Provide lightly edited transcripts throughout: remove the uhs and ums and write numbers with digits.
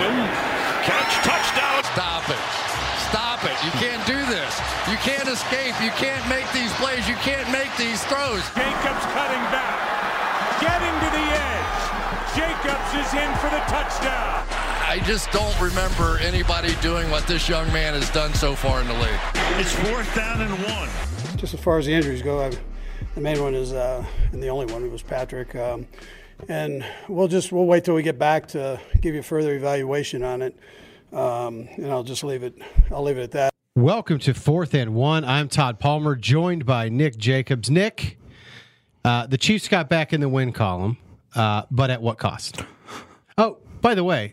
Freeman. Catch, touchdown. Stop it. Stop it. You can't do this. You can't escape. You can't make these plays. You can't make these throws. Jacobs cutting back. Getting to the edge. Jacobs is in for the touchdown. I just don't remember anybody doing what this young man has done so far in the league. It's 4th down and 1. Just as far as the injuries go, the main one is, and the only one was Patrick. And we'll wait till we get back to give you further evaluation on it. And I'll leave it at that. Welcome to 4th and 1. I'm Todd Palmer, joined by Nick Jacobs. Nick, the Chiefs got back in the win column, but at what cost? Oh, by the way,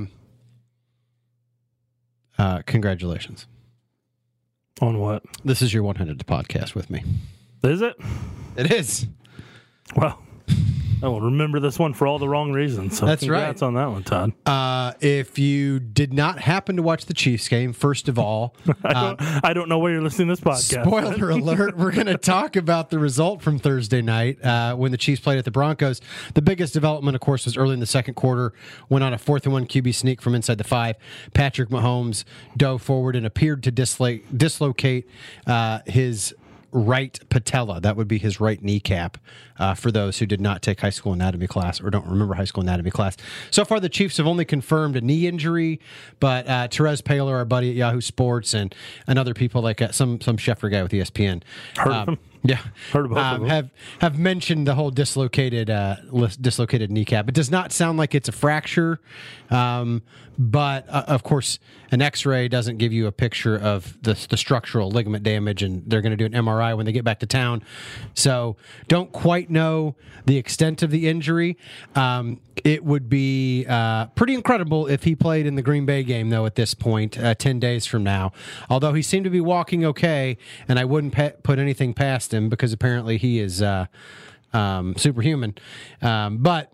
congratulations. On what? This is your 100th podcast with me. Is it? It is. Well, I will remember this one for all the wrong reasons. So that's congrats right. on that one, Todd. If you did not happen to watch the Chiefs game, first of all, I don't know where you're listening to this podcast. Spoiler alert, we're going to talk about the result from Thursday night when the Chiefs played at the Broncos. The biggest development, of course, was early in the second quarter, went on a 4th and 1 QB sneak from inside the 5. Patrick Mahomes dove forward and appeared to dislocate his right patella. That would be his right kneecap, for those who did not take high school anatomy class or don't remember high school anatomy class. So far, the Chiefs have only confirmed a knee injury, but Terez Paylor, our buddy at Yahoo Sports, and other people like some Schefter guy with ESPN. Heard of him? Yeah, heard about have mentioned the whole dislocated kneecap. It does not sound like it's a fracture, but of course, an X-ray doesn't give you a picture of the structural ligament damage, and they're going to do an MRI when they get back to town. So, don't quite know the extent of the injury. It would be pretty incredible if he played in the Green Bay game, though, at this point, 10 days from now. Although he seemed to be walking okay, and I wouldn't put anything past him because apparently he is superhuman. But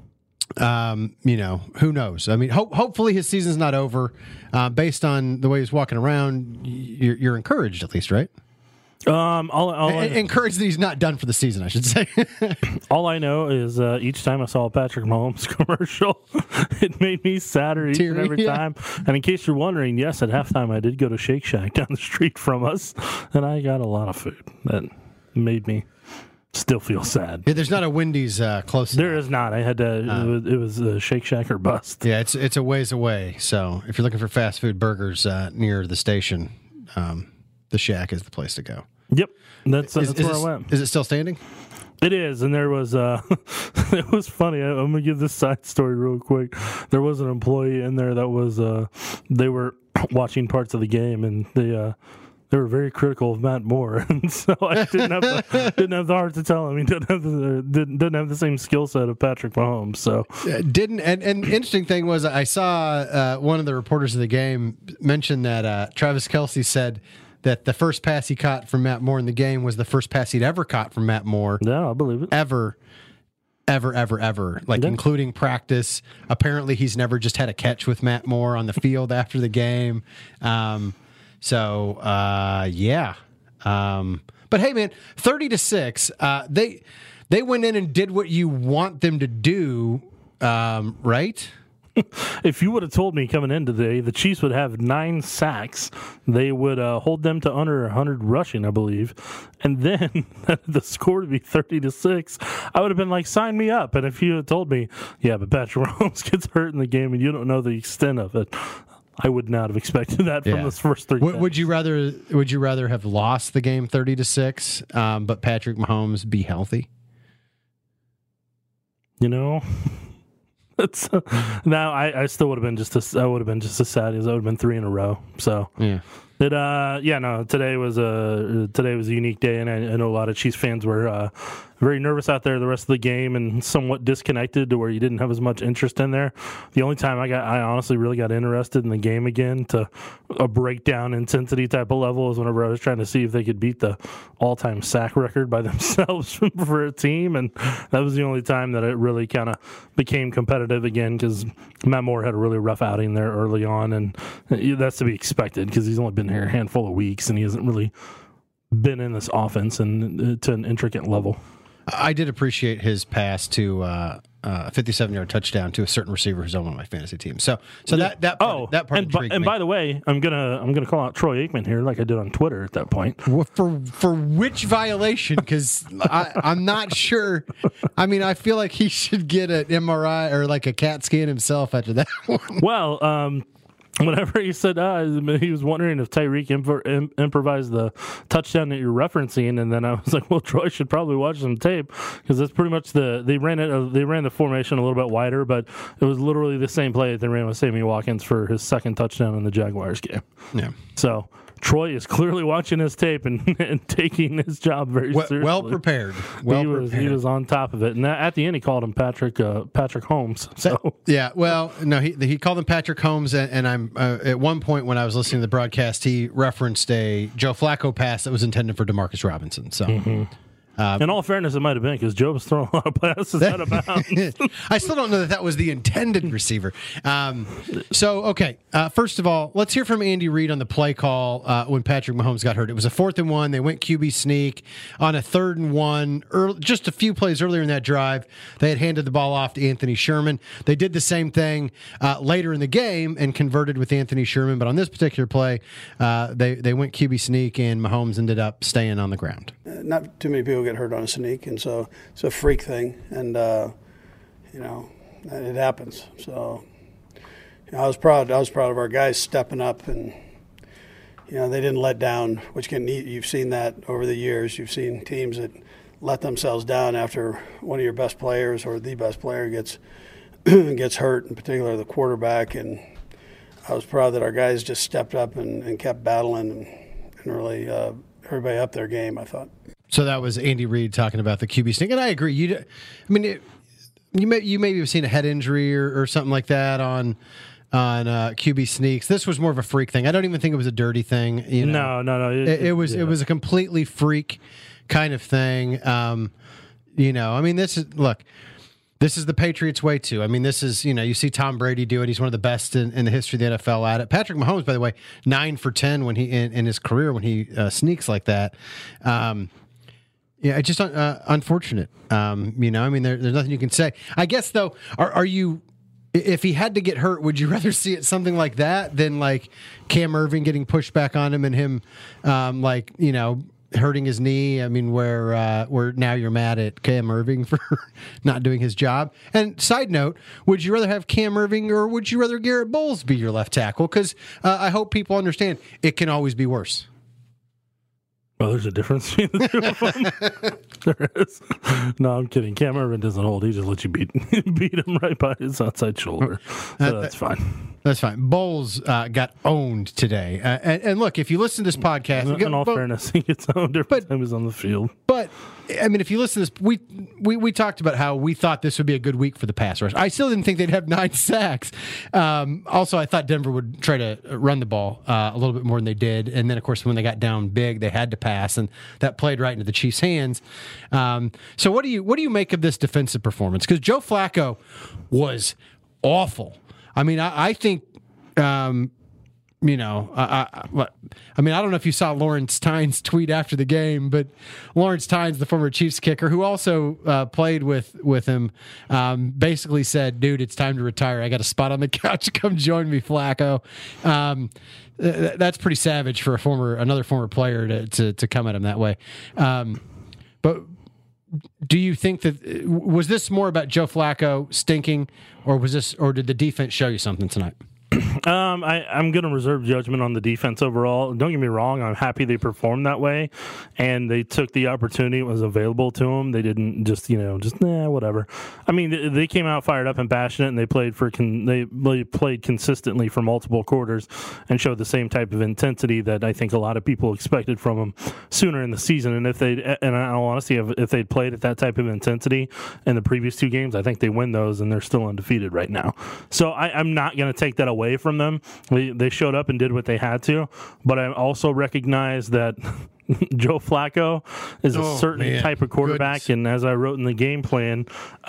who knows? I mean, hopefully his season's not over. Based on the way he's walking around, you're encouraged at least, right? Encouraged that he's not done for the season, I should say. All I know is each time I saw a Patrick Mahomes commercial, it made me sadder each and every time. And in case you're wondering, yes, at halftime I did go to Shake Shack down the street from us, and I got a lot of food that made me still feel sad. Yeah, there's not a Wendy's close. There is not. I had to. It was Shake Shack or bust. Yeah, it's a ways away. So if you're looking for fast food burgers near the station, the Shack is the place to go. Yep, that's where I went. Is it still standing? It is, and there was it was funny. I'm gonna give this side story real quick. There was an employee in there that was they were watching parts of the game, and they were very critical of Matt Moore, and so I didn't have the heart to tell him he didn't have the same skill set of Patrick Mahomes. So didn't. And interesting thing was, I saw one of the reporters of the game mention that Travis Kelce said that the first pass he caught from Matt Moore in the game was the first pass he'd ever caught from Matt Moore. Yeah, I believe it. Ever. Like, including practice. Apparently, he's never just had a catch with Matt Moore on the field after the game. So, yeah. But hey, man, 30-6. They went in and did what you want them to do, right? If you would have told me coming in today the Chiefs would have 9 sacks, they would hold them to under 100 rushing, I believe, and then the score to be 30-6, I would have been like, sign me up. And if you had told me, yeah, but Patrick Mahomes gets hurt in the game and you don't know the extent of it, I would not have expected that from this first 3. Would you rather have lost the game 30-6, but Patrick Mahomes be healthy? You know. Now I still would have been just as sad as I would have been 3 in a row. So yeah. Today was a unique day, and I know a lot of Chiefs fans were very nervous out there the rest of the game and somewhat disconnected to where you didn't have as much interest in there. The only time I honestly really got interested in the game again to a breakdown intensity type of level is whenever I was trying to see if they could beat the all-time sack record by themselves for a team, and that was the only time that it really kind of became competitive again because Matt Moore had a really rough outing there early on, and that's to be expected because he's only been here a handful of weeks and he hasn't really been in this offense and to an intricate level. I did appreciate his pass to 57-yard touchdown to a certain receiver who's on one of my fantasy teams. So that part intrigued me. By the way, I'm gonna call out Troy Aikman here, like I did on Twitter at that point. For which violation? Because I'm not sure. I mean, I feel like he should get an MRI or like a CAT scan himself after that one. Well, whenever he said he was wondering if Tyreek improvised the touchdown that you're referencing, and then I was like, well, Troy should probably watch some tape because that's pretty much they ran the formation a little bit wider, but it was literally the same play that they ran with Sammy Watkins for his second touchdown in the Jaguars game. Yeah. So Troy is clearly watching his tape and taking his job very seriously. Well prepared. He was on top of it, and at the end he called him Patrick Holmes. So yeah, well, no, he called him Patrick Holmes, and I'm at one point when I was listening to the broadcast, he referenced a Joe Flacco pass that was intended for Demarcus Robinson. So. Mm-hmm. In all fairness, it might have been because Joe was throwing a lot of passes out of bounds. I still don't know that was the intended receiver. Okay. First of all, let's hear from Andy Reid on the play call when Patrick Mahomes got hurt. It was a 4th and 1. They went QB sneak on a 3rd and 1. Just a few plays earlier in that drive, they had handed the ball off to Anthony Sherman. They did the same thing later in the game and converted with Anthony Sherman. But on this particular play, they went QB sneak, and Mahomes ended up staying on the ground. Not too many people get hurt on a sneak, and so it's a freak thing, and it happens. So I was proud of our guys stepping up, and they didn't let down, which you've seen that over the years. You've seen teams that let themselves down after one of your best players or the best player gets hurt, in particular the quarterback, and I was proud that our guys just stepped up and kept battling and really everybody up their game, I thought. So that was Andy Reid talking about the QB sneak, and I agree. You maybe have seen a head injury or something like that on QB sneaks. This was more of a freak thing. I don't even think it was a dirty thing. No. It was a completely freak kind of thing. This is the Patriots way too. I mean, this is, you see Tom Brady do it. He's one of the best in the history of the NFL at it. Patrick Mahomes, by the way, 9 for 10 when he in his career when he sneaks like that. It's just unfortunate. There's nothing you can say. I guess though, are you? If he had to get hurt, would you rather see it something like that than like Cam Irving getting pushed back on him and him, hurting his knee? I mean, where now you're mad at Cam Irving for not doing his job. And side note, would you rather have Cam Irving or would you rather Garrett Bowles be your left tackle? Because I hope people understand it can always be worse. Well, there's a difference between the two of them. There is. No, I'm kidding. Cam Irving doesn't hold. He just lets you beat him right by his outside shoulder. So that's fine. That's fine. Bowles got owned today. And look, if you listen to this podcast... In all fairness, he gets owned every time he's on the field. But, I mean, if you listen to this, we talked about how we thought this would be a good week for the pass rush. I still didn't think they'd have 9 sacks. Also, I thought Denver would try to run the ball a little bit more than they did. And then, of course, when they got down big, they had to pass, and that played right into the Chiefs' hands. So what do you make of this defensive performance? Because Joe Flacco was awful. I mean, I think, I don't know if you saw Lawrence Tynes tweet after the game, but Lawrence Tynes, the former Chiefs kicker, who also played with him, basically said, "Dude, it's time to retire. I got a spot on the couch. Come join me, Flacco." That's pretty savage for another former player to come at him that way. But do you think that was this more about Joe Flacco stinking, or did the defense show you something tonight? I'm going to reserve judgment on the defense overall. Don't get me wrong. I'm happy they performed that way, and they took the opportunity that was available to them. They didn't just whatever. I mean, they came out fired up and passionate, and they played they played consistently for multiple quarters and showed the same type of intensity that I think a lot of people expected from them sooner in the season. And in all honesty, if they'd played at that type of intensity in the previous 2 games, I think they win those, and they're still undefeated right now. So I'm not going to take that away from them. They showed up and did what they had to, but I also recognize that Joe Flacco is a certain type of quarterback, and as I wrote in the game plan,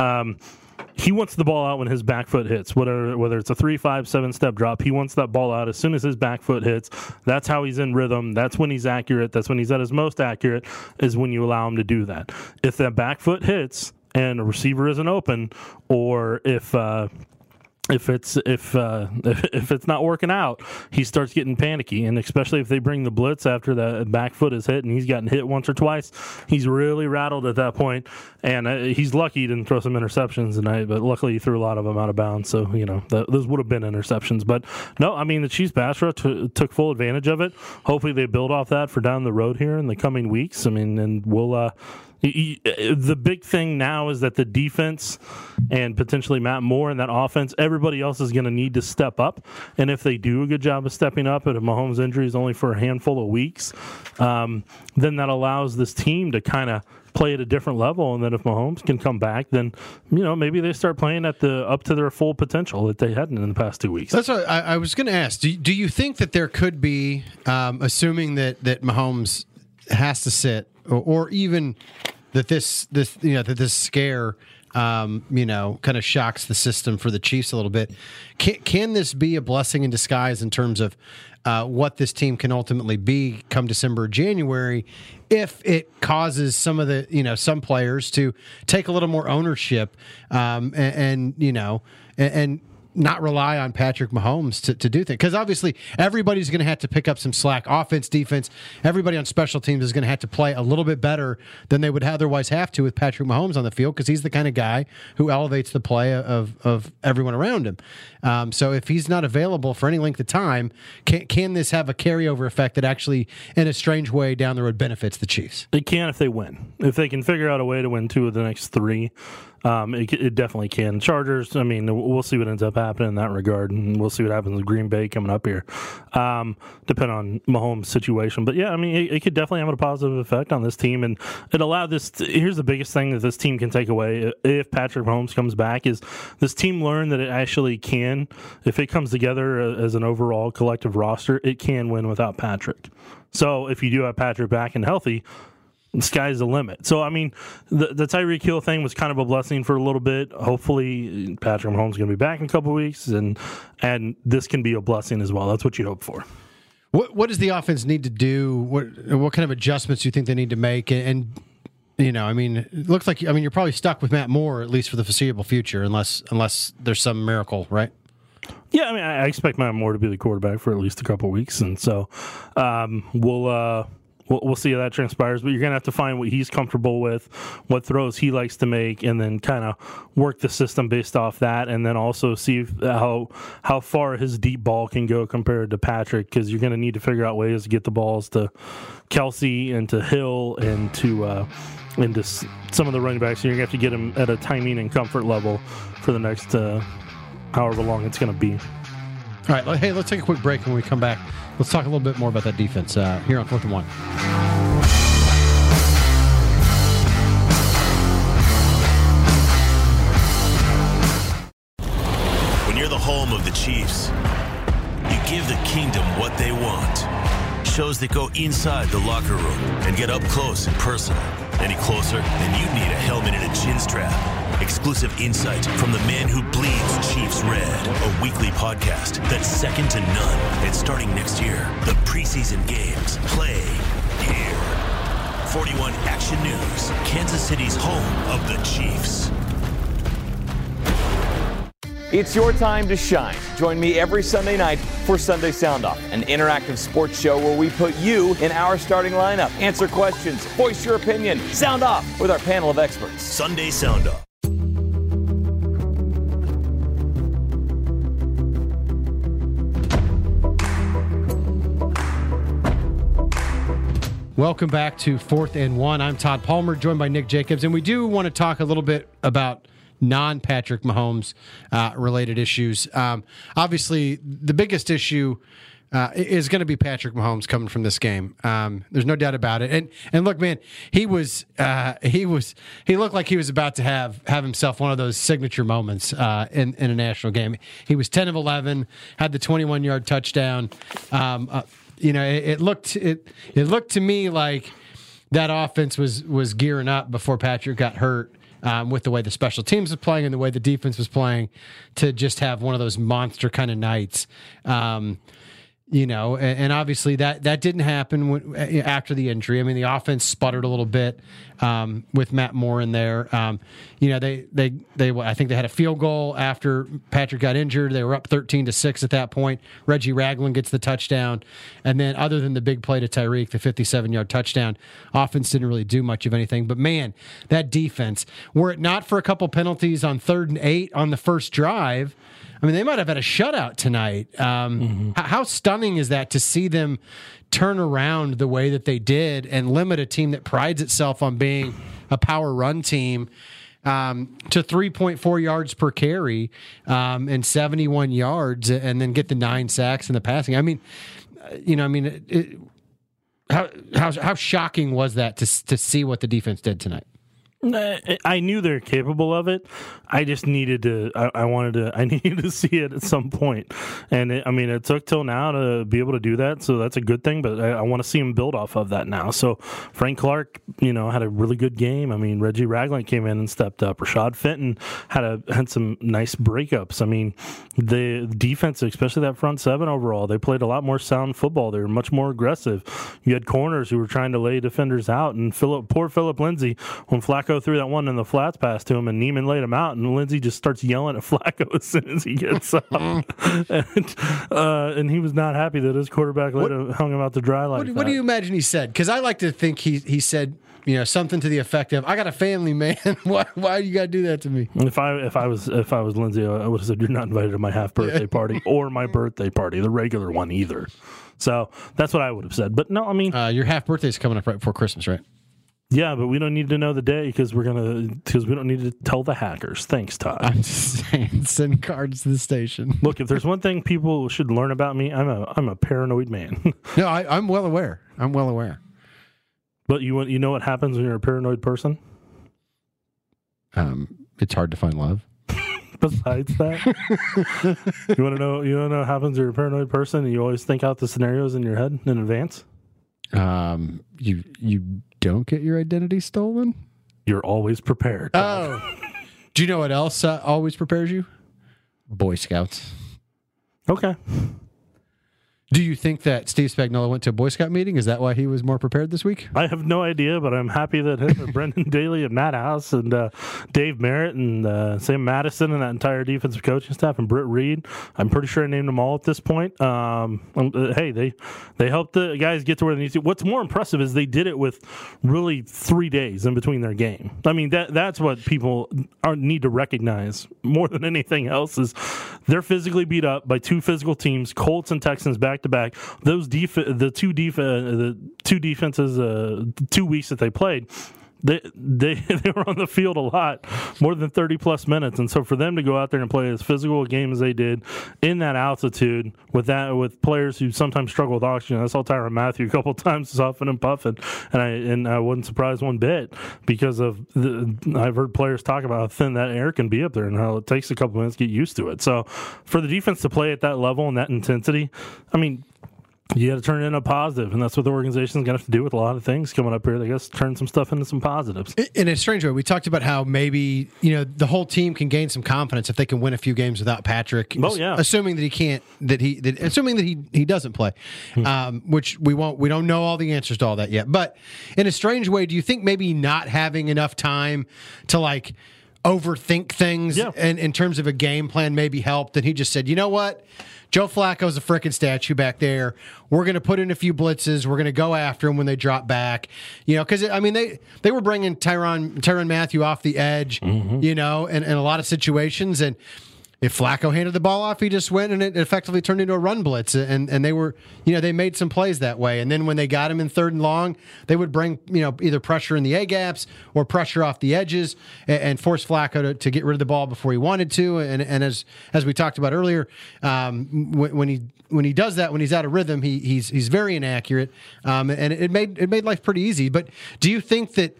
he wants the ball out when his back foot hits, whether it's a 3, 5, 7-step drop. He wants that ball out as soon as his back foot hits. That's how he's in rhythm. That's when he's accurate. That's when he's at his most accurate, is when you allow him to do that. If that back foot hits and a receiver isn't open, or if it's not working out, he starts getting panicky, and especially if they bring the blitz after the back foot is hit, and he's gotten hit once or twice, he's really rattled at that point. And he's lucky he didn't throw some interceptions tonight, but luckily he threw a lot of them out of bounds. So those would have been interceptions. But no, I mean the Chiefs pass rush took full advantage of it. Hopefully they build off that for down the road here in the coming weeks. I mean, and we'll. The big thing now is that the defense and potentially Matt Moore and that offense, everybody else is going to need to step up. And if they do a good job of stepping up, and if Mahomes' injury is only for a handful of weeks, then that allows this team to kind of play at a different level. And then if Mahomes can come back, then maybe they start playing at up to their full potential that they hadn't in the past 2 weeks. That's what I was going to ask. Do you think that there could be, assuming that Mahomes has to sit, or even that this scare kind of shocks the system for the Chiefs a little bit, can this be a blessing in disguise in terms of what this team can ultimately be come December or January, if it causes some of the some players to take a little more ownership and not rely on Patrick Mahomes to do things? Because obviously everybody's going to have to pick up some slack. Offense, defense, everybody on special teams is going to have to play a little bit better than they would otherwise have to with Patrick Mahomes on the field, because he's the kind of guy who elevates the play of everyone around him. So if he's not available for any length of time, can this have a carryover effect that actually, in a strange way, down the road benefits the Chiefs? It can if they win. If they can figure out a way to win 2 of the next 3, it definitely can. Chargers, I mean, we'll see what ends up happening in that regard, and we'll see what happens with Green Bay coming up here, depending on Mahomes' situation. But yeah, I mean, it could definitely have a positive effect on this team, and it allowed this. Here's the biggest thing that this team can take away if Patrick Mahomes comes back is this team learned that it actually can, if it comes together as an overall collective roster, it can win without Patrick. So if you do have Patrick back and healthy, the sky's the limit. So, I mean, the Tyreek Hill thing was kind of a blessing for a little bit. Hopefully, Patrick Mahomes is going to be back in a couple of weeks, and this can be a blessing as well. That's what you hope for. What does the offense need to do? What kind of adjustments do you think they need to make? And I mean, it looks like you're probably stuck with Matt Moore, at least for the foreseeable future, unless there's some miracle, right? Yeah, I mean, I expect Matt Moore to be the quarterback for at least a couple of weeks, and so We'll see how that transpires, but you're going to have to find what he's comfortable with, what throws he likes to make, and then kind of work the system based off that, and then also see how far his deep ball can go compared to Patrick, because you're going to need to figure out ways to get the balls to Kelsey and to Hill and to some of the running backs. So you're going to have to get him at a timing and comfort level for the next however long it's going to be. All right, hey, let's take a quick break. When we come back, let's talk a little bit more about that defense here on 4th and 1. When you're the home of the Chiefs, you give the kingdom what they want. Shows that go inside the locker room and get up close and personal. Any closer, and you need a helmet and a chin strap. Exclusive insight from the man who bleeds Chiefs red. A weekly podcast that's second to none. And starting next year, the preseason games play here. 41 Action News, Kansas City's home of the Chiefs. It's your time to shine. Join me every Sunday night for Sunday Sound Off, an interactive sports show where we put you in our starting lineup. Answer questions, voice your opinion, sound off with our panel of experts. Sunday Sound Off. Welcome back to 4th and 1. I'm Todd Palmer, joined by Nick Jacobs, and we do want to talk a little bit about non-Patrick Mahomes related issues. Obviously, the biggest issue is going to be Patrick Mahomes coming from this game. There's no doubt about it. And look, man, he looked like he was about to have himself one of those signature moments in a national game. He was 10 of 11, had the 21-yard touchdown. It looked to me like that offense was gearing up before Patrick got hurt. With the way the special teams was playing and the way the defense was playing, to just have one of those monster kind of nights. And obviously that didn't happen after the injury. I mean, the offense sputtered a little bit with Matt Moore in there. I think they had a field goal after Patrick got injured. They were up 13-6 at that point. Reggie Ragland gets the touchdown, and then other than the big play to Tyreek, the 57-yard touchdown, offense didn't really do much of anything. But man, that defense, were it not for a couple penalties on 3rd and 8 on the first drive, I mean, they might have had a shutout tonight. How stunning is that to see them turn around the way that they did and limit a team that prides itself on being a power run team to 3.4 yards per carry and 71 yards, and then get the 9 sacks in the passing? I mean, how shocking was that to see what the defense did tonight? I knew they're capable of it. I just needed to. I needed to see it at some point, and it took till now to be able to do that. So that's a good thing. But I want to see him build off of that now. So Frank Clark, had a really good game. I mean, Reggie Ragland came in and stepped up. Rashad Fenton had some nice breakups. I mean, the defense, especially that front seven overall, they played a lot more sound football. They were much more aggressive. You had corners who were trying to lay defenders out, and poor Phillip Lindsay, when Flacco threw that one in the flats pass to him, and Neiman laid him out, and Lindsay just starts yelling at Flacco as soon as he gets up, and he was not happy that his quarterback hung him out to dry like that. What do you imagine he said? Because I like to think he said something to the effect of, "I got a family, man. Why you got to do that to me?" If I was Lindsay, I would have said, "You're not invited to my half birthday party or my birthday party, the regular one either." So that's what I would have said. But no, I mean, your half birthday is coming up right before Christmas, right? Yeah, but we don't need to know the day because we don't need to tell the hackers. Thanks, Todd. I'm just saying, send cards to the station. Look, if there's one thing people should learn about me, I'm a paranoid man. No, I'm well aware. But you know what happens when you're a paranoid person? It's hard to find love. Besides that, you want to know what happens when you're a paranoid person, and you always think out the scenarios in your head in advance. You don't get your identity stolen? You're always prepared. Oh. Do you know what else always prepares you? Boy Scouts. Okay. Do you think that Steve Spagnuolo went to a Boy Scout meeting? Is that why he was more prepared this week? I have no idea, but I'm happy that him and Brendan Daly and Matt House and Dave Merritt and Sam Madison and that entire defensive coaching staff and Britt Reed, I'm pretty sure I named them all at this point. Hey, they helped the guys get to where they need to. What's more impressive is they did it with really 3 days in between their game. I mean, that's what people need to recognize more than anything else is they're physically beat up by two physical teams, Colts and Texans back to back. Those the two defenses 2 weeks that they played, they were on the field a lot, more than 30 plus minutes, and so for them to go out there and play as physical a game as they did in that altitude with players who sometimes struggle with oxygen. I saw Tyrann Mathieu a couple of times huffing and puffing, and I wasn't surprised one bit because I've heard players talk about how thin that air can be up there and how it takes a couple minutes to get used to it. So for the defense to play at that level and that intensity, I mean, you got to turn it into a positive, and that's what the organization is going to have to do with a lot of things coming up here. They got to turn some stuff into some positives. In a strange way, we talked about how maybe the whole team can gain some confidence if they can win a few games without Patrick. Oh yeah, assuming that he can't, assuming that he doesn't play, which we won't. We don't know all the answers to all that yet. But in a strange way, do you think maybe not having enough time to overthink things in terms of a game plan maybe helped? And he just said, you know what? Joe Flacco's a freaking statue back there. We're going to put in a few blitzes. We're going to go after him when they drop back. Because, they were bringing Tyrann Mathieu off the edge, in a lot of situations. And if Flacco handed the ball off, he just went and it effectively turned into a run blitz. And they were, they made some plays that way. And then when they got him in 3rd and long, they would bring, either pressure in the A-gaps or pressure off the edges and force Flacco to get rid of the ball before he wanted to. And as we talked about earlier, when he does that, when he's out of rhythm, he's very inaccurate. And it made life pretty easy. But do you think that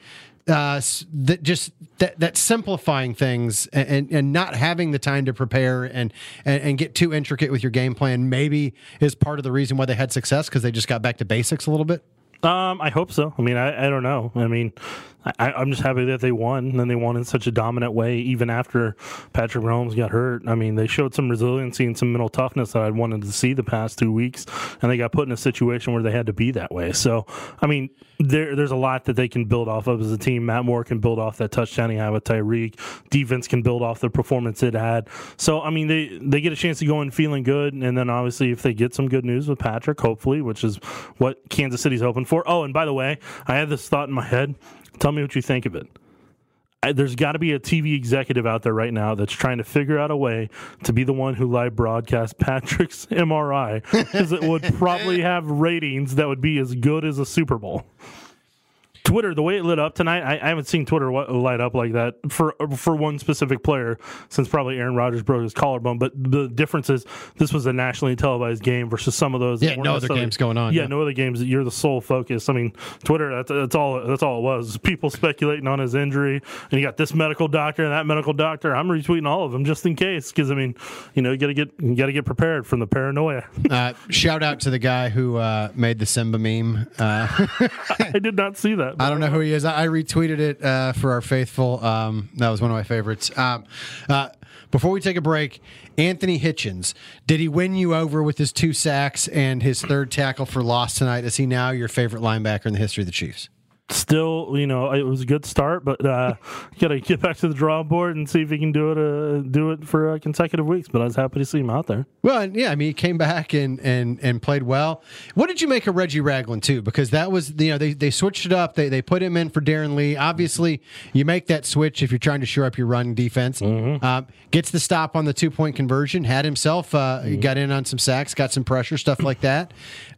that simplifying things and not having the time to prepare and get too intricate with your game plan maybe is part of the reason why they had success, because they just got back to basics a little bit? I hope so. I mean, I don't know. I mean, I'm just happy that they won, and they won in such a dominant way, even after Patrick Mahomes got hurt. I mean, they showed some resiliency and some mental toughness that I'd wanted to see the past 2 weeks, and they got put in a situation where they had to be that way. So, I mean, there's a lot that they can build off of as a team. Matt Moore can build off that touchdown he had with Tyreek. Defense can build off the performance it had. So, I mean, they get a chance to go in feeling good, and then obviously if they get some good news with Patrick, hopefully, which is what Kansas City's hoping for. Oh, and by the way, I had this thought in my head. Tell me what you think of it. There's got to be a TV executive out there right now that's trying to figure out a way to be the one who live broadcasts Patrick's MRI, because it would probably have ratings that would be as good as a Super Bowl. Twitter, the way it lit up tonight, I haven't seen Twitter light up like that for one specific player since probably Aaron Rodgers broke his collarbone. But the difference is this was a nationally televised game versus some of those. Yeah, no other games going on. Yeah, no other games. You're the sole focus. I mean, Twitter, that's all it was. People speculating on his injury, and you got this medical doctor and that medical doctor. I'm retweeting all of them just in case, because I mean, you gotta get prepared from the paranoia. Shout out to the guy who made the Simba meme. I did not see that. I don't know who he is. I retweeted it for our faithful. That was one of my favorites. Before we take a break, Anthony Hitchens, did he win you over with his 2 sacks and his 3rd tackle for loss tonight? Is he now your favorite linebacker in the history of the Chiefs? Still, it was a good start, but got to get back to the drawing board and see if he can do it for consecutive weeks. But I was happy to see him out there. Well, yeah, I mean, he came back and played well. What did you make of Reggie Ragland too? Because that was, they switched it up. They put him in for Darren Lee. Obviously, you make that switch if you're trying to shore up your run defense. Mm-hmm. Gets the stop on the 2-point conversion. Had himself got in on some sacks, got some pressure, stuff like that.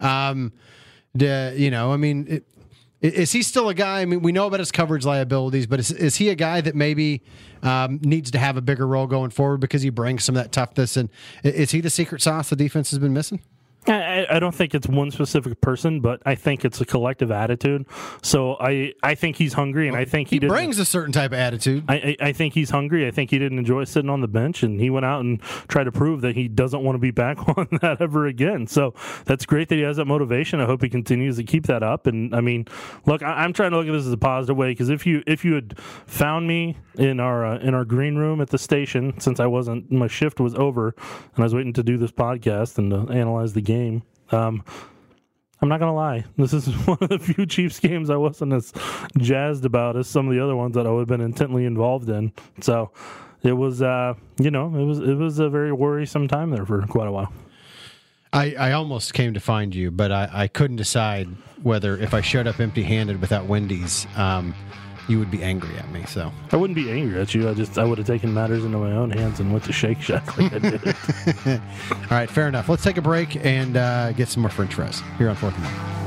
Is he still a guy? I mean, we know about his coverage liabilities, but is he a guy that maybe needs to have a bigger role going forward because he brings some of that toughness? And is he the secret sauce the defense has been missing? I don't think it's one specific person, but I think it's a collective attitude. So I think he's hungry, and I think he brings a certain type of attitude. I think he's hungry. I think he didn't enjoy sitting on the bench, and he went out and tried to prove that he doesn't want to be back on that ever again. So that's great that he has that motivation. I hope he continues to keep that up. And I mean, look, I'm trying to look at this as a positive way, because if you had found me in our green room at the station, since my shift was over, and I was waiting to do this podcast and to analyze the game. I'm not going to lie. This is one of the few Chiefs games I wasn't as jazzed about as some of the other ones that I would have been intently involved in. So it was, it was a very worrisome time there for quite a while. I almost came to find you, but I couldn't decide whether if I showed up empty-handed without Wendy's, you would be angry at me. So I wouldn't be angry at you. I would have taken matters into my own hands and went to Shake Shack like I did. All right, fair enough. Let's take a break and get some more French fries here on 4th and 1.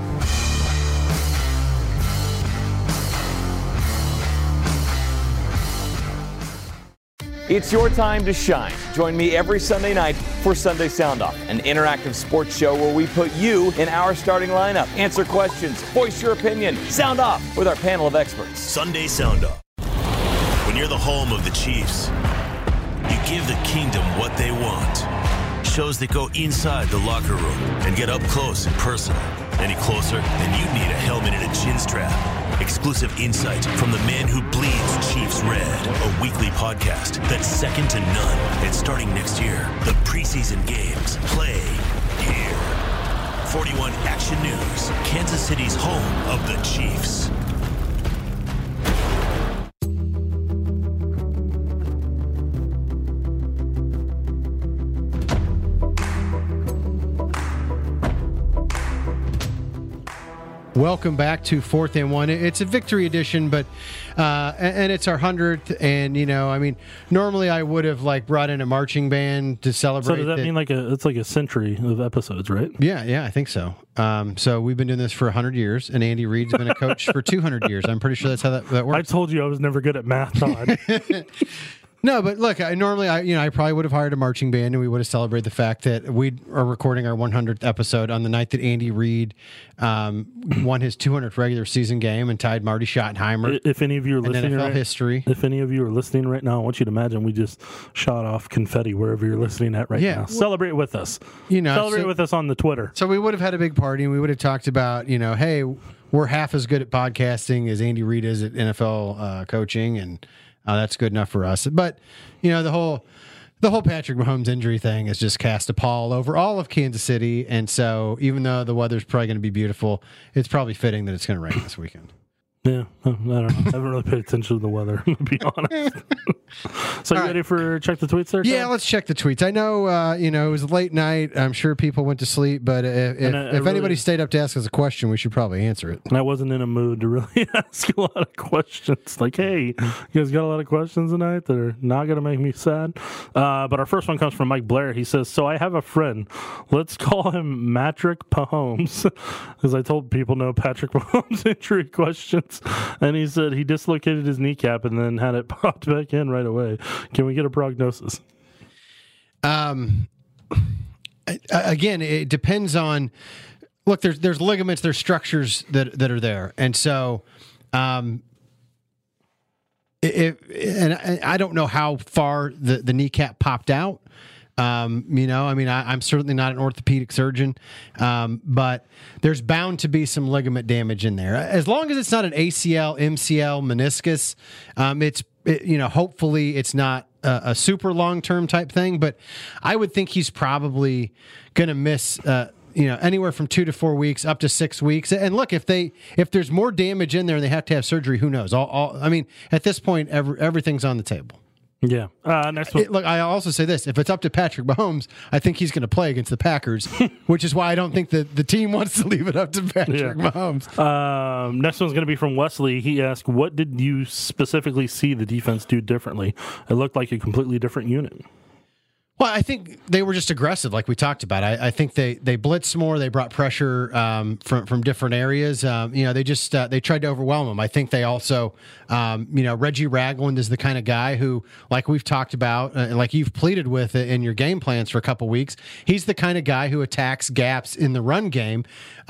It's your time to shine. Join me every Sunday night for Sunday Sound Off, an interactive sports show where we put you in our starting lineup, answer questions, voice your opinion, sound off with our panel of experts. Sunday Sound Off. When you're the home of the Chiefs, you give the kingdom what they want. Shows that go inside the locker room and get up close and personal. Any closer, and you need a helmet and a chin strap. Exclusive insight from the man who bleeds Chiefs red. A weekly podcast that's second to none. And starting next year, the preseason games play here. 41 Action News, Kansas City's home of the Chiefs. Welcome back to 4th and 1. It's a victory edition, but and it's our 100th. And I mean, normally I would have brought in a marching band to celebrate. So does that mean it's like a century of episodes, right? Yeah, I think so. So we've been doing this for 100 years, and Andy Reid's been a coach for 200 years. I'm pretty sure that's how that works. I told you I was never good at math, Todd. No, but look, I probably would have hired a marching band, and we would have celebrated the fact that we are recording our 100th episode on the night that Andy Reid won his 200th regular season game and tied Marty Schottenheimer. If any of you are listening, NFL history. If any of you are listening right now, I want you to imagine we just shot off confetti wherever you're listening at right now. Celebrate with us. Celebrate with us on the Twitter. So we would have had a big party, and we would have talked about, hey, we're half as good at podcasting as Andy Reid is at NFL coaching, and that's good enough for us. But the whole Patrick Mahomes injury thing has just cast a pall over all of Kansas City, and so even though the weather's probably going to be beautiful, it's probably fitting that it's going to rain this weekend. Yeah, I don't know. I haven't really paid attention to the weather, to be honest. So you ready for check the tweets there, Tom? Yeah, let's check the tweets. I know, it was a late night. I'm sure people went to sleep, but if anybody stayed up to ask us a question, we should probably answer it. And I wasn't in a mood to really ask a lot of questions. Like, hey, you guys got a lot of questions tonight that are not going to make me sad. But our first one comes from Mike Blair. He says, so I have a friend. Let's call him Matrick Mahomes, because I told people no Patrick Mahomes injury questions. And he said he dislocated his kneecap and then had it popped back in right away. Can we get a prognosis? Again, it depends on. Look, there's ligaments, there's structures that are there, and so, and I don't know how far the kneecap popped out. I'm certainly not an orthopedic surgeon, but there's bound to be some ligament damage in there. As long as it's not an ACL, MCL, meniscus, hopefully it's not a super long-term type thing, but I would think he's probably going to miss, anywhere from 2 to 4 weeks up to 6 weeks. And look, if there's more damage in there and they have to have surgery, who knows? At this point, everything's on the table. Yeah. Next one. Look, I also say this. If it's up to Patrick Mahomes, I think he's going to play against the Packers, which is why I don't think that the team wants to leave it up to Patrick Mahomes. Next one's going to be from Wesley. He asked, what did you specifically see the defense do differently? It looked like a completely different unit. Well, I think they were just aggressive, like we talked about. I think they blitzed more. They brought pressure from different areas. They tried to overwhelm them. I think they also, Reggie Ragland is the kind of guy who, like we've talked about, like you've pleaded with in your game plans for a couple weeks. He's the kind of guy who attacks gaps in the run game,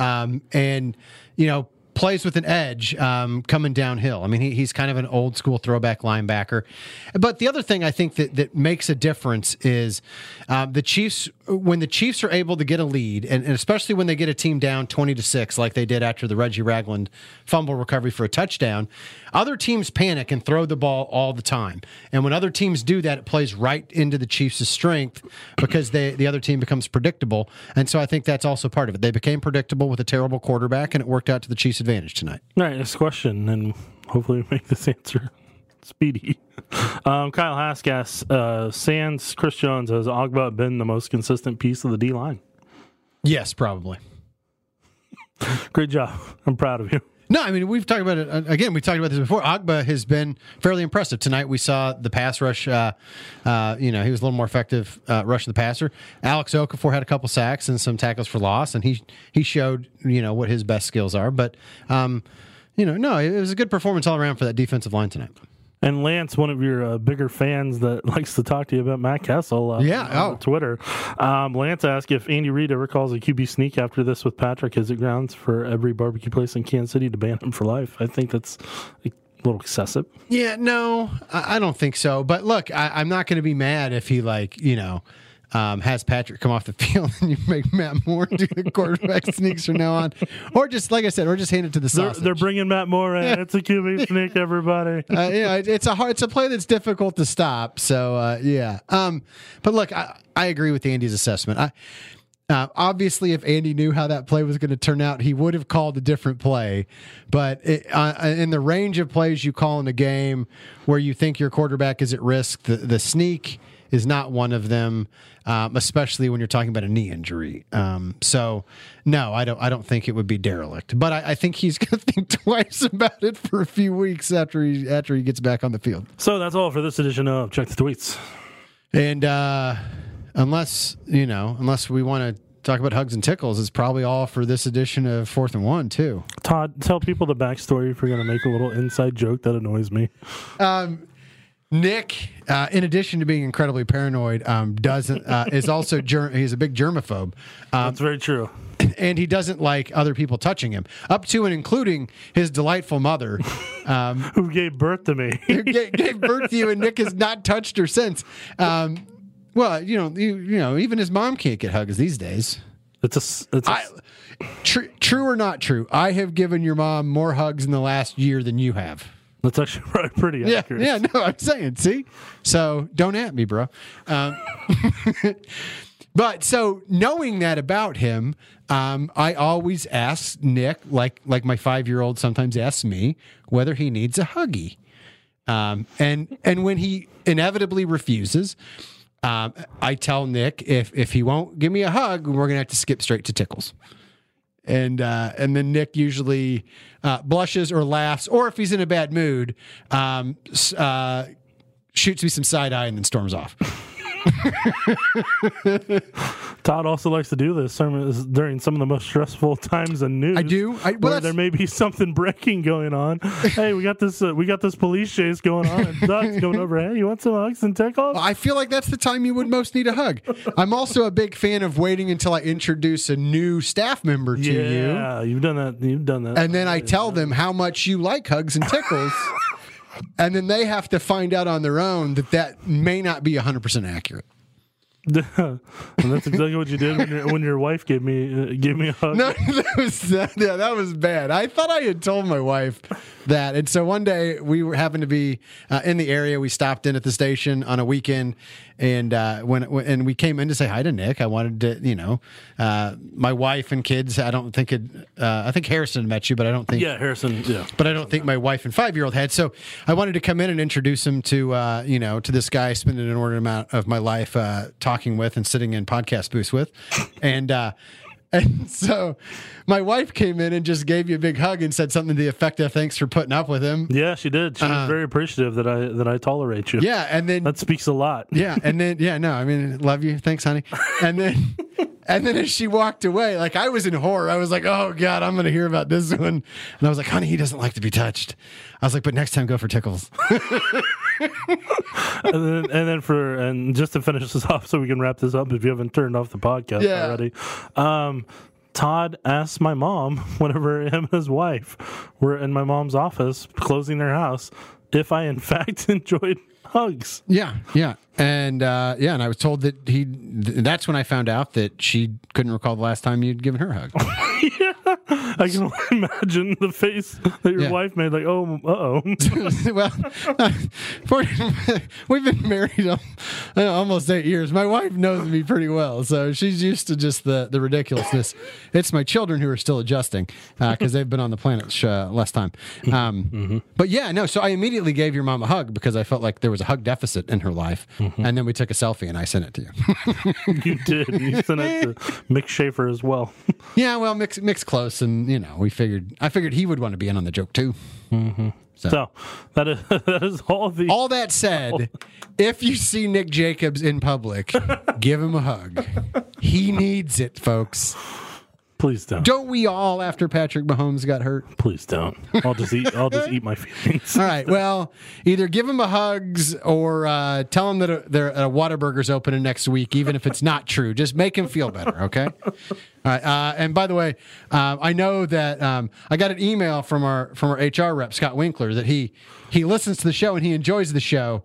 plays with an edge coming downhill. I mean, he's kind of an old school throwback linebacker. But the other thing I think that makes a difference is the Chiefs, when the Chiefs are able to get a lead, and especially when they get a team down 20-6, like they did after the Reggie Ragland fumble recovery for a touchdown, other teams panic and throw the ball all the time. And when other teams do that, it plays right into the Chiefs' strength because the other team becomes predictable. And so I think that's also part of it. They became predictable with a terrible quarterback, and it worked out to the Chiefs' advantage tonight. All right, next question, and hopefully we make this answer speedy. Kyle Hask asks, sans Chris Jones, has Ogbah been the most consistent piece of the D-line? Yes, probably. Great job. I'm proud of you. No, I mean, we've talked about it. Again, we talked about this before. Ogbah has been fairly impressive. Tonight we saw the pass rush. He was a little more effective rushing the passer. Alex Okafor had a couple sacks and some tackles for loss, and he showed, what his best skills are. But, it was a good performance all around for that defensive line tonight. And Lance, one of your bigger fans that likes to talk to you about Matt Kessel on Twitter. Lance asked if Andy Reid ever calls a QB sneak after this with Patrick, is it grounds for every barbecue place in Kansas City to ban him for life? I think that's a little excessive. Yeah, no, I don't think so. But look, I'm not going to be mad if he has Patrick come off the field and you make Matt Moore do the quarterback sneaks from now on, or just like I said, or just hand it to the sausage. They're bringing Matt Moore in. It's a QB sneak, everybody. It's a play that's difficult to stop. So but look, I agree with Andy's assessment. Obviously, if Andy knew how that play was going to turn out, he would have called a different play. But in the range of plays you call in a game where you think your quarterback is at risk, the sneak is not one of them, especially when you're talking about a knee injury. So, no, I don't think it would be derelict. But I think he's going to think twice about it for a few weeks after he gets back on the field. So that's all for this edition of Check the Tweets. And unless we want to talk about hugs and tickles, it's probably all for this edition of 4th and 1 too. Todd, tell people the backstory if you're going to make a little inside joke that annoys me. Nick, in addition to being incredibly paranoid, is also he's a big germaphobe. That's very true. And he doesn't like other people touching him, up to and including his delightful mother, who gave birth to me. Who gave birth to you, and Nick has not touched her since. Well, even his mom can't get hugs these days. True or not true, I have given your mom more hugs in the last year than you have. That's actually pretty accurate. Yeah, no, I'm saying, see? So don't at me, bro. But so knowing that about him, I always ask Nick, like my 5-year-old sometimes asks me, whether he needs a huggy. And when he inevitably refuses, I tell Nick if he won't give me a hug, we're going to have to skip straight to tickles. And then Nick usually blushes or laughs, or if he's in a bad mood, shoots me some side eye and then storms off. Todd also likes to do this during some of the most stressful times in news. I do. Where there may be something breaking going on. Hey, we got this police chase going on, and Doug's going over. Hey, you want some hugs and tickles? I feel like that's the time you would most need a hug. I'm also a big fan of waiting until I introduce a new staff member to you. Yeah, you've done that. And then I tell them how much you like hugs and tickles. And then they have to find out on their own that may not be 100% accurate. And that's exactly what you did when your wife gave me a hug. No, that was bad. I thought I had told my wife that, and so one day we happened to be in the area. We stopped in at the station on a weekend, and when we came in to say hi to Nick, I wanted to, my wife and kids. I don't think I think Harrison met you, but I don't think. Yeah, Harrison. Yeah, but I don't think my wife and 5-year-old had. So I wanted to come in and introduce him to to this guy, spending an inordinate amount of my life talking with and sitting in podcast booths with, and so my wife came in and just gave you a big hug and said something to the effect of "Thanks for putting up with him." Yeah, she did. She was very appreciative that I tolerate you. Yeah, and then that speaks a lot. Yeah, and then love you, thanks, honey. And then as she walked away, like I was in horror. I was like, "Oh God, I'm going to hear about this one." And I was like, "Honey, he doesn't like to be touched." I was like, "But next time, go for tickles." and just to finish this off, so we can wrap this up, if you haven't turned off the podcast already. Todd asked my mom, whenever him and his wife were in my mom's office closing their house, if I in fact enjoyed hugs. Yeah. And and I was told that that's when I found out that she couldn't recall the last time you'd given her a hug. Yeah. I can only imagine the face that your wife made, like, oh, uh-oh. Well, we've been married almost 8 years. My wife knows me pretty well, so she's used to just the ridiculousness. It's my children who are still adjusting because they've been on the planet less time. But yeah, no, so I immediately gave your mom a hug because I felt like there was a hug deficit in her life. And then we took a selfie and I sent it to you. You did. You sent it to Mick Schaefer as well. Yeah, well, Mick's close, and I figured he would want to be in on the joke too. So that is all the. All that said, if you see Nick Jacobs in public, give him a hug. He needs it, folks. Please don't. Don't we all after Patrick Mahomes got hurt? Please don't. I'll just eat my feelings. All right. Well, either give him a hugs or tell him that a Whataburger's opening next week, even if it's not true. Just make him feel better, okay? All right. And by the way, I know that I got an email from our HR rep, Scott Winkler, that he listens to the show and he enjoys the show.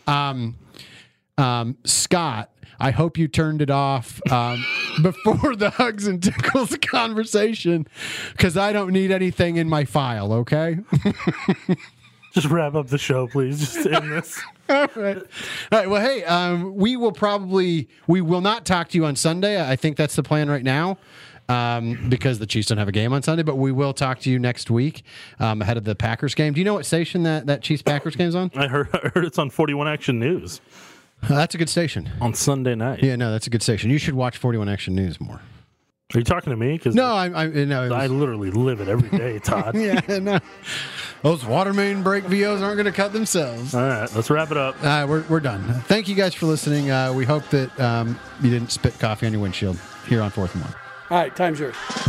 Scott, I hope you turned it off before the hugs and tickles conversation, because I don't need anything in my file, okay? Just wrap up the show, please. Just end this. All right. Well, hey, we will not talk to you on Sunday. I think that's the plan right now. Because the Chiefs don't have a game on Sunday, but we will talk to you next week ahead of the Packers game. Do you know what station that Chiefs-Packers game's on? I heard it's on 41 Action News. That's a good station. On Sunday night. Yeah, no, that's a good station. You should watch 41 Action News more. Are you talking to me? Because no, I literally live it every day, Todd. Yeah, no. Those water main break VOs aren't going to cut themselves. All right, let's wrap it up. We're done. Thank you guys for listening. We hope that you didn't spit coffee on your windshield here on 4th and 1. All right, time's yours.